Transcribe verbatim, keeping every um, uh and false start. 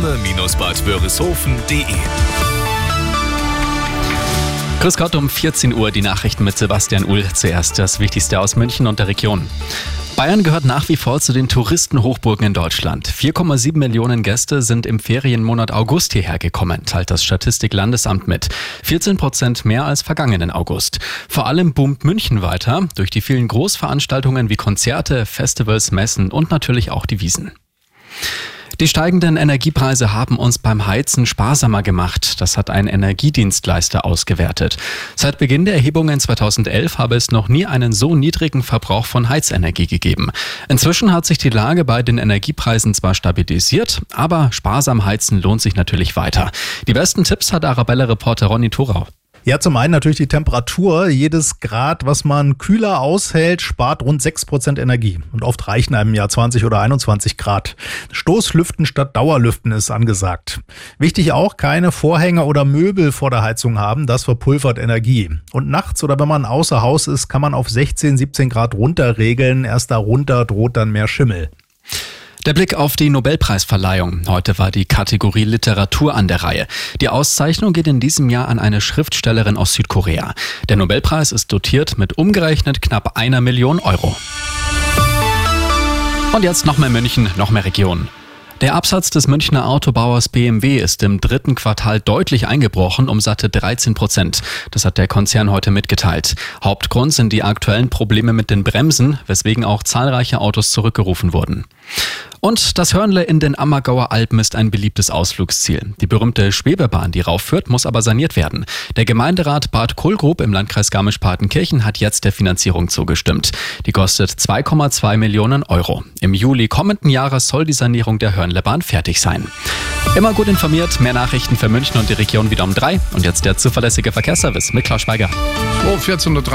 Herne Bad Wörishofen punkt de. Grüß Gott, um vierzehn Uhr die Nachrichten mit Sebastian Uhl. Zuerst das Wichtigste aus München und der Region. Bayern gehört nach wie vor zu den Touristenhochburgen in Deutschland. vier Komma sieben Millionen Gäste sind im Ferienmonat August hierher gekommen, teilt das Statistik-Landesamt mit. vierzehn Prozent mehr als vergangenen August. Vor allem boomt München weiter durch die vielen Großveranstaltungen wie Konzerte, Festivals, Messen und natürlich auch die Wiesn. Die steigenden Energiepreise haben uns beim Heizen sparsamer gemacht. Das hat ein Energiedienstleister ausgewertet. Seit Beginn der Erhebungen zweitausendelf habe es noch nie einen so niedrigen Verbrauch von Heizenergie gegeben. Inzwischen hat sich die Lage bei den Energiepreisen zwar stabilisiert, aber sparsam heizen lohnt sich natürlich weiter. Die besten Tipps hat Arabella-Reporter Ronny Thorau. Ja, zum einen natürlich die Temperatur. Jedes Grad, was man kühler aushält, spart rund sechs Prozent Energie. Und oft reichen einem ja zwanzig oder einundzwanzig Grad. Stoßlüften statt Dauerlüften ist angesagt. Wichtig auch, keine Vorhänge oder Möbel vor der Heizung haben. Das verpulvert Energie. Und nachts oder wenn man außer Haus ist, kann man auf sechzehn, siebzehn Grad runterregeln. Erst darunter droht dann mehr Schimmel. Der Blick auf die Nobelpreisverleihung. Heute war die Kategorie Literatur an der Reihe. Die Auszeichnung geht in diesem Jahr an eine Schriftstellerin aus Südkorea. Der Nobelpreis ist dotiert mit umgerechnet knapp einer Million Euro. Und jetzt noch mehr München, noch mehr Region. Der Absatz des Münchner Autobauers B M W ist im dritten Quartal deutlich eingebrochen, um satte dreizehn Prozent. Das hat der Konzern heute mitgeteilt. Hauptgrund sind die aktuellen Probleme mit den Bremsen, weswegen auch zahlreiche Autos zurückgerufen wurden. Und das Hörnle in den Ammergauer Alpen ist ein beliebtes Ausflugsziel. Die berühmte Schwebebahn, die raufführt, muss aber saniert werden. Der Gemeinderat Bad Kohlgrub im Landkreis Garmisch-Partenkirchen hat jetzt der Finanzierung zugestimmt. Die kostet zwei Komma zwei Millionen Euro. Im Juli kommenden Jahres soll die Sanierung der Hörnlebahn fertig sein. Immer gut informiert, mehr Nachrichten für München und die Region wieder um drei. Und jetzt der zuverlässige Verkehrsservice mit Klaus Schweiger. So, vierzehn Uhr.